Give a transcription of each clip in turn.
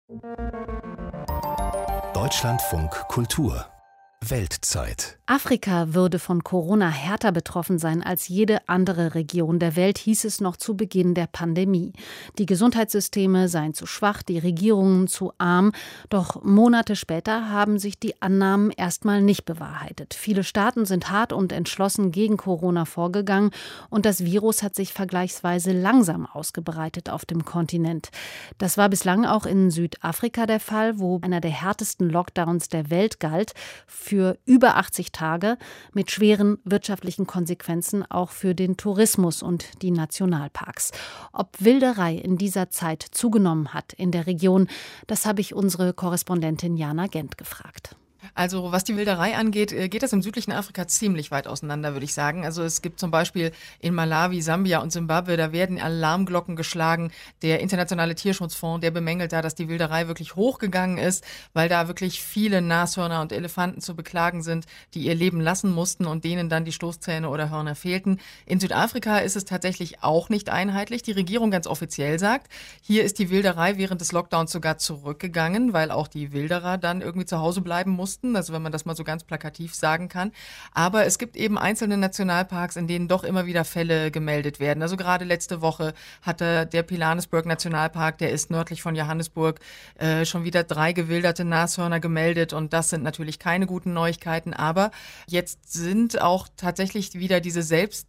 Deutschlandfunk Kultur Weltzeit. Afrika würde von Corona härter betroffen sein als jede andere Region der Welt, hieß es noch zu Beginn der Pandemie. Die Gesundheitssysteme seien zu schwach, die Regierungen zu arm. Doch Monate später haben sich die Annahmen erstmal nicht bewahrheitet. Viele Staaten sind hart und entschlossen gegen Corona vorgegangen und das Virus hat sich vergleichsweise langsam ausgebreitet auf dem Kontinent. Das war bislang auch in Südafrika der Fall, wo einer der härtesten Lockdowns der Welt galt, für über 80 Tage mit schweren wirtschaftlichen Konsequenzen auch für den Tourismus und die Nationalparks. Ob Wilderei in dieser Zeit zugenommen hat in der Region, das habe ich unsere Korrespondentin Jana Gent gefragt. Also was die Wilderei angeht, geht das im südlichen Afrika ziemlich weit auseinander, würde ich sagen. Also es gibt zum Beispiel in Malawi, Sambia und Simbabwe, da werden Alarmglocken geschlagen. Der Internationale Tierschutzfonds, der bemängelt da, dass die Wilderei wirklich hochgegangen ist, weil da wirklich viele Nashörner und Elefanten zu beklagen sind, die ihr Leben lassen mussten und denen dann die Stoßzähne oder Hörner fehlten. In Südafrika ist es tatsächlich auch nicht einheitlich. Die Regierung ganz offiziell sagt, hier ist die Wilderei während des Lockdowns sogar zurückgegangen, weil auch die Wilderer dann irgendwie zu Hause bleiben mussten. Also wenn man das mal so ganz plakativ sagen kann. Aber es gibt eben einzelne Nationalparks, in denen doch immer wieder Fälle gemeldet werden. Also gerade letzte Woche hatte der Pilanesberg Nationalpark, der ist nördlich von Johannesburg, schon wieder 3 gewilderte Nashörner gemeldet. Und das sind natürlich keine guten Neuigkeiten. Aber jetzt sind auch tatsächlich wieder diese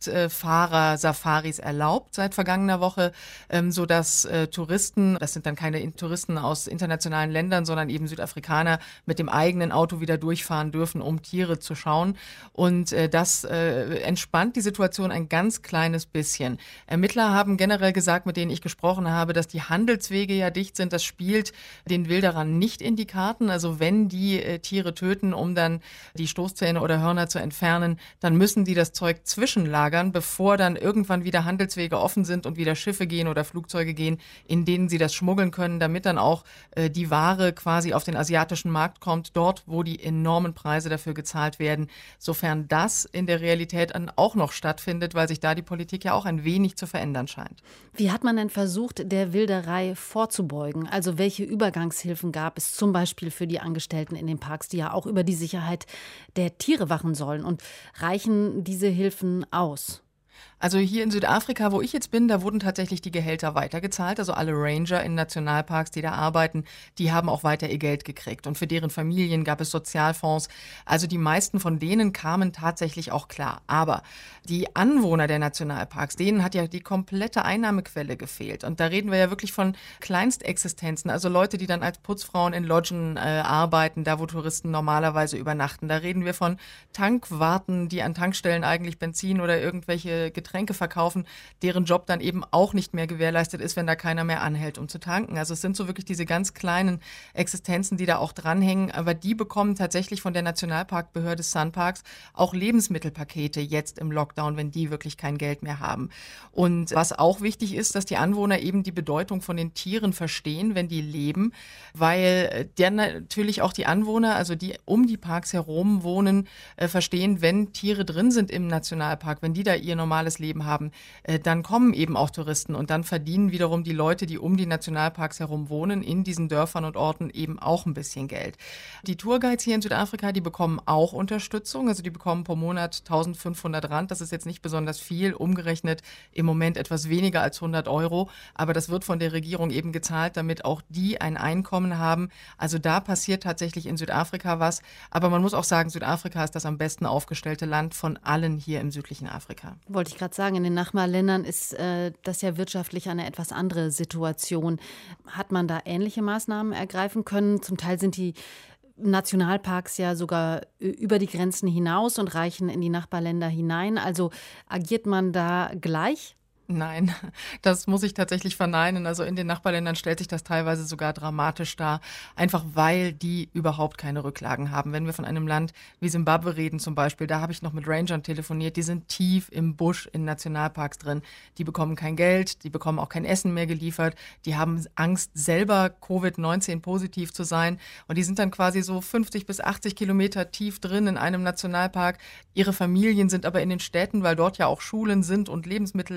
Selbstfahrer-Safaris erlaubt seit vergangener Woche, sodass Touristen, das sind dann keine Touristen aus internationalen Ländern, sondern eben Südafrikaner, mit dem eigenen Auto wieder durchfahren dürfen, um Tiere zu schauen. Und das entspannt die Situation ein ganz kleines bisschen. Ermittler haben generell gesagt, mit denen ich gesprochen habe, dass die Handelswege ja dicht sind. Das spielt den Wilderern nicht in die Karten. Also wenn die Tiere töten, um dann die Stoßzähne oder Hörner zu entfernen, dann müssen die das Zeug zwischenlagern, bevor dann irgendwann wieder Handelswege offen sind und wieder Schiffe gehen oder Flugzeuge gehen, in denen sie das schmuggeln können, damit dann auch die Ware quasi auf den asiatischen Markt kommt, dort, wo die enormen Preise dafür gezahlt werden, sofern das in der Realität dann auch noch stattfindet, weil sich da die Politik ja auch ein wenig zu verändern scheint. Wie hat man denn versucht, der Wilderei vorzubeugen? Also welche Übergangshilfen gab es zum Beispiel für die Angestellten in den Parks, die ja auch über die Sicherheit der Tiere wachen sollen? Und reichen diese Hilfen aus? Also hier in Südafrika, wo ich jetzt bin, da wurden tatsächlich die Gehälter weitergezahlt. Also alle Ranger in Nationalparks, die da arbeiten, die haben auch weiter ihr Geld gekriegt. Und für deren Familien gab es Sozialfonds. Also die meisten von denen kamen tatsächlich auch klar. Aber die Anwohner der Nationalparks, denen hat ja die komplette Einnahmequelle gefehlt. Und da reden wir ja wirklich von Kleinstexistenzen. Also Leute, die dann als Putzfrauen in Lodgen arbeiten, da wo Touristen normalerweise übernachten. Da reden wir von Tankwarten, die an Tankstellen eigentlich Benzin oder irgendwelche Getränke verkaufen, deren Job dann eben auch nicht mehr gewährleistet ist, wenn da keiner mehr anhält, um zu tanken. Also es sind so wirklich diese ganz kleinen Existenzen, die da auch dranhängen, aber die bekommen tatsächlich von der Nationalparkbehörde Sunparks auch Lebensmittelpakete jetzt im Lockdown, wenn die wirklich kein Geld mehr haben. Und was auch wichtig ist, dass die Anwohner eben die Bedeutung von den Tieren verstehen, wenn die leben, weil dann natürlich auch die Anwohner, also die um die Parks herum wohnen, verstehen, wenn Tiere drin sind im Nationalpark, wenn die da ihr normales Leben haben, dann kommen eben auch Touristen und dann verdienen wiederum die Leute, die um die Nationalparks herum wohnen, in diesen Dörfern und Orten eben auch ein bisschen Geld. Die Tourguides hier in Südafrika, die bekommen auch Unterstützung, also die bekommen pro Monat 1.500 Rand, das ist jetzt nicht besonders viel, umgerechnet im Moment etwas weniger als 100 Euro, aber das wird von der Regierung eben gezahlt, damit auch die ein Einkommen haben. Also da passiert tatsächlich in Südafrika was, aber man muss auch sagen, Südafrika ist das am besten aufgestellte Land von allen hier im südlichen Afrika. Wollte ich gerade sagen, in den Nachbarländern ist das ja wirtschaftlich eine etwas andere Situation. Hat man da ähnliche Maßnahmen ergreifen können? Zum Teil sind die Nationalparks ja sogar über die Grenzen hinaus und reichen in die Nachbarländer hinein. Also agiert man da gleich? Nein, das muss ich tatsächlich verneinen. Also in den Nachbarländern stellt sich das teilweise sogar dramatisch dar, einfach weil die überhaupt keine Rücklagen haben. Wenn wir von einem Land wie Simbabwe reden zum Beispiel, da habe ich noch mit Rangern telefoniert, die sind tief im Busch in Nationalparks drin. Die bekommen kein Geld, die bekommen auch kein Essen mehr geliefert, die haben Angst, selber Covid-19 positiv zu sein und die sind dann quasi so 50 bis 80 Kilometer tief drin in einem Nationalpark. Ihre Familien sind aber in den Städten, weil dort ja auch Schulen sind und Lebensmittelläden. Also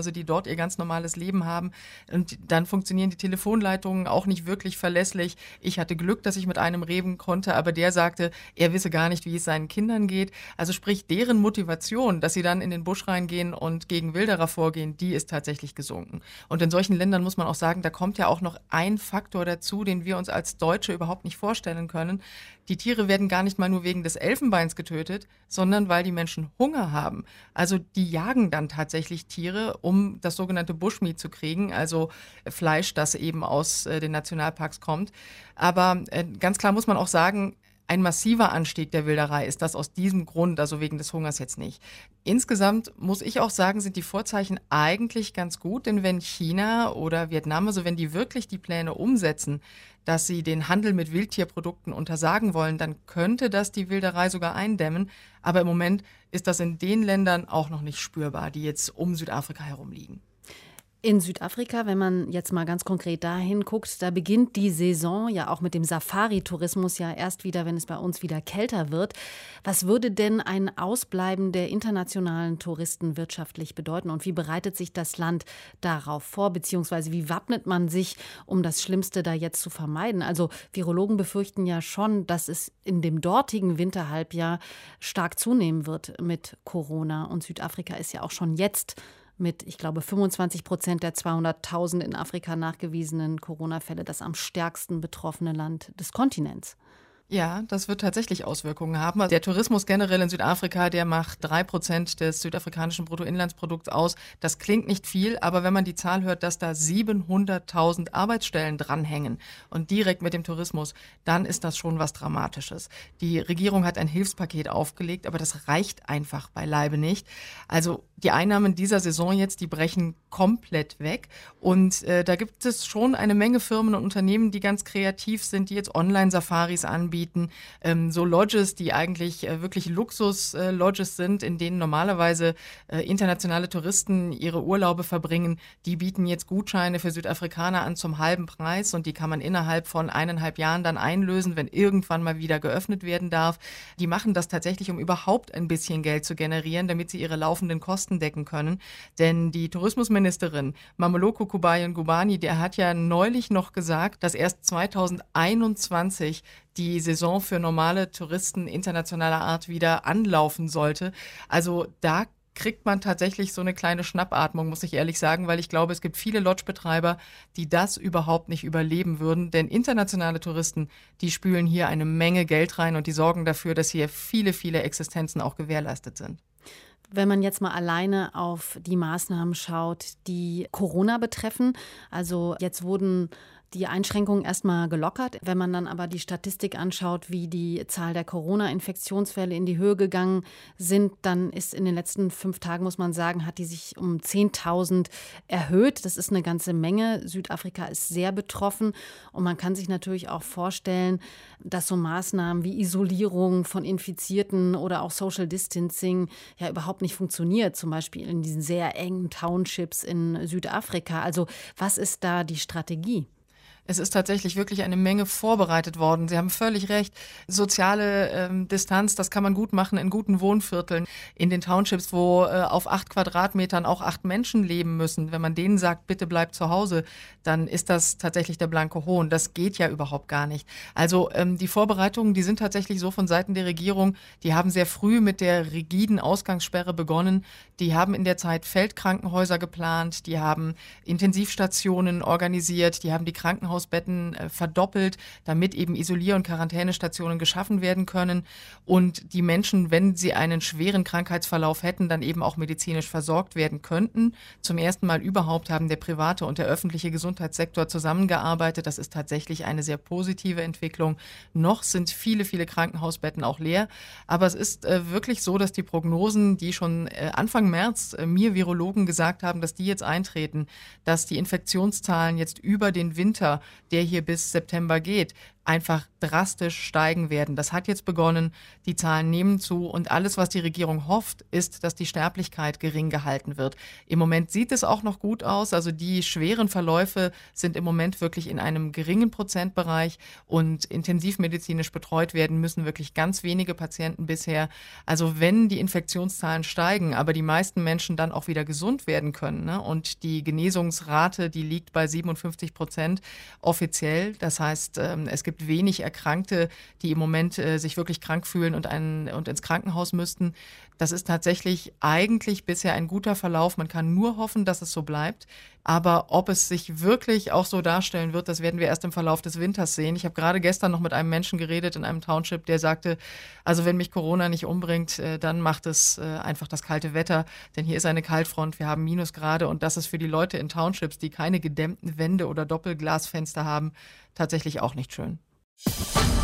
also die dort ihr ganz normales Leben haben. Und dann funktionieren die Telefonleitungen auch nicht wirklich verlässlich. Ich hatte Glück, dass ich mit einem reden konnte, aber der sagte, er wisse gar nicht, wie es seinen Kindern geht. Also sprich, deren Motivation, dass sie dann in den Busch reingehen und gegen Wilderer vorgehen, die ist tatsächlich gesunken. Und in solchen Ländern muss man auch sagen, da kommt ja auch noch ein Faktor dazu, den wir uns als Deutsche überhaupt nicht vorstellen können. Die Tiere werden gar nicht mal nur wegen des Elfenbeins getötet, sondern weil die Menschen Hunger haben. Also die jagen dann tatsächlich Tiere, um das sogenannte Bushmeat zu kriegen, also Fleisch, das eben aus den Nationalparks kommt. Aber ganz klar muss man auch sagen, ein massiver Anstieg der Wilderei ist das aus diesem Grund, also wegen des Hungers jetzt nicht. Insgesamt muss ich auch sagen, sind die Vorzeichen eigentlich ganz gut, denn wenn China oder Vietnam, also wenn die wirklich die Pläne umsetzen, dass sie den Handel mit Wildtierprodukten untersagen wollen, dann könnte das die Wilderei sogar eindämmen. Aber im Moment ist das in den Ländern auch noch nicht spürbar, die jetzt um Südafrika herum liegen. In Südafrika, wenn man jetzt mal ganz konkret dahin guckt, da beginnt die Saison ja auch mit dem Safari-Tourismus ja erst wieder, wenn es bei uns wieder kälter wird. Was würde denn ein Ausbleiben der internationalen Touristen wirtschaftlich bedeuten und wie bereitet sich das Land darauf vor, beziehungsweise wie wappnet man sich, um das Schlimmste da jetzt zu vermeiden? Also Virologen befürchten ja schon, dass es in dem dortigen Winterhalbjahr stark zunehmen wird mit Corona und Südafrika ist ja auch schon jetzt mit, ich glaube, 25% der 200.000 in Afrika nachgewiesenen Corona-Fälle das am stärksten betroffene Land des Kontinents. Ja, das wird tatsächlich Auswirkungen haben. Der Tourismus generell in Südafrika, der macht 3% des südafrikanischen Bruttoinlandsprodukts aus. Das klingt nicht viel, aber wenn man die Zahl hört, dass da 700.000 Arbeitsstellen dranhängen und direkt mit dem Tourismus, dann ist das schon was Dramatisches. Die Regierung hat ein Hilfspaket aufgelegt, aber das reicht einfach beileibe nicht. Also die Einnahmen dieser Saison jetzt, die brechen komplett weg. Und da gibt es schon eine Menge Firmen und Unternehmen, die ganz kreativ sind, die jetzt Online-Safaris anbieten. So Lodges, die eigentlich wirklich Luxus-Lodges sind, in denen normalerweise internationale Touristen ihre Urlaube verbringen, die bieten jetzt Gutscheine für Südafrikaner an zum halben Preis und die kann man innerhalb von 1,5 Jahren dann einlösen, wenn irgendwann mal wieder geöffnet werden darf. Die machen das tatsächlich, um überhaupt ein bisschen Geld zu generieren, damit sie ihre laufenden Kosten decken können. Denn die Tourismusministerin Mamoloko Kubayi-Ngubane, der hat ja neulich noch gesagt, dass erst 2021 die Saison für normale Touristen internationaler Art wieder anlaufen sollte. Also da kriegt man tatsächlich so eine kleine Schnappatmung, muss ich ehrlich sagen, weil ich glaube, es gibt viele Lodgebetreiber, die das überhaupt nicht überleben würden. Denn internationale Touristen, die spülen hier eine Menge Geld rein und die sorgen dafür, dass hier viele, viele Existenzen auch gewährleistet sind. Wenn man jetzt mal alleine auf die Maßnahmen schaut, die Corona betreffen, also jetzt wurden die Einschränkungen erstmal gelockert. Wenn man dann aber die Statistik anschaut, wie die Zahl der Corona-Infektionsfälle in die Höhe gegangen sind, dann ist in den letzten 5 Tagen, muss man sagen, hat die sich um 10.000 erhöht. Das ist eine ganze Menge. Südafrika ist sehr betroffen. Und man kann sich natürlich auch vorstellen, dass so Maßnahmen wie Isolierung von Infizierten oder auch Social Distancing ja überhaupt nicht funktioniert. Zum Beispiel in diesen sehr engen Townships in Südafrika. Also was ist da die Strategie? Es ist tatsächlich wirklich eine Menge vorbereitet worden. Sie haben völlig recht. Soziale Distanz, das kann man gut machen in guten Wohnvierteln, in den Townships, wo auf 8 Quadratmetern auch 8 Menschen leben müssen. Wenn man denen sagt, bitte bleibt zu Hause, dann ist das tatsächlich der blanke Hohn. Das geht ja überhaupt gar nicht. Also die Vorbereitungen, die sind tatsächlich so von Seiten der Regierung, die haben sehr früh mit der rigiden Ausgangssperre begonnen. Die haben in der Zeit Feldkrankenhäuser geplant, die haben Intensivstationen organisiert, die haben die Krankenhausbetten verdoppelt, damit eben Isolier- und Quarantänestationen geschaffen werden können und die Menschen, wenn sie einen schweren Krankheitsverlauf hätten, dann eben auch medizinisch versorgt werden könnten. Zum ersten Mal überhaupt haben der private und der öffentliche Gesundheitssektor zusammengearbeitet. Das ist tatsächlich eine sehr positive Entwicklung. Noch sind viele, viele Krankenhausbetten auch leer, aber es ist wirklich so, dass die Prognosen, die schon Anfang März mir Virologen gesagt haben, dass die jetzt eintreten, dass die Infektionszahlen jetzt über den Winter, der hier bis September geht, einfach drastisch steigen werden. Das hat jetzt begonnen, die Zahlen nehmen zu und alles, was die Regierung hofft, ist, dass die Sterblichkeit gering gehalten wird. Im Moment sieht es auch noch gut aus, also die schweren Verläufe sind im Moment wirklich in einem geringen Prozentbereich und intensivmedizinisch betreut werden müssen wirklich ganz wenige Patienten bisher. Also wenn die Infektionszahlen steigen, aber die meisten Menschen dann auch wieder gesund werden können, ne, und die Genesungsrate, die liegt bei 57% offiziell, das heißt, es gibt wenig Erkrankte, die im Moment sich wirklich krank fühlen und ins Krankenhaus müssten. Das ist tatsächlich eigentlich bisher ein guter Verlauf. Man kann nur hoffen, dass es so bleibt. Aber ob es sich wirklich auch so darstellen wird, das werden wir erst im Verlauf des Winters sehen. Ich habe gerade gestern noch mit einem Menschen geredet in einem Township, der sagte, also wenn mich Corona nicht umbringt, dann macht es einfach das kalte Wetter. Denn hier ist eine Kaltfront, wir haben Minusgrade und das ist für die Leute in Townships, die keine gedämmten Wände oder Doppelglasfenster haben, tatsächlich auch nicht schön.